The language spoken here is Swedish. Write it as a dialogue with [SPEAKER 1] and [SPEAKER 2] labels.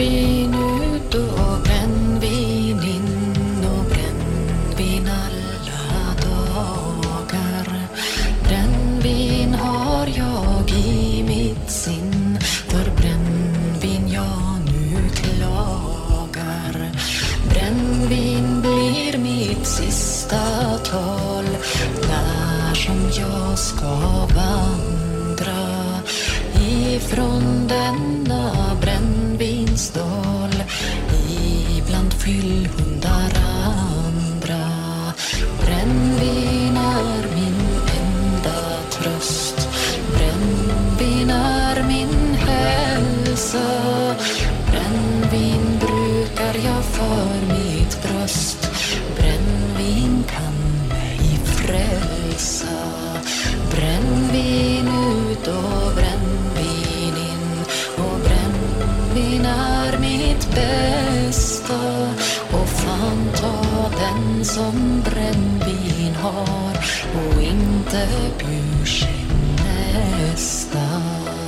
[SPEAKER 1] Brännvin ut och brännvin in och brännvin alla dagar. Brännvin har jag i mitt sinn, för brännvin jag nu klagar. Brännvin blir mitt sista tal när som jag ska vandra ifrån denna brännvinsdal ibland fyllhundar andra. Brännvin är min enda tröst, brännvin är min hälsa. Brännvin brukar jag för mitt bröst, brännvin kan mig frälsa. Brännvin ut och brännvin in och brännvin är mitt bästa. Och fan ta den som brännvin har och inte bryr sig nästa.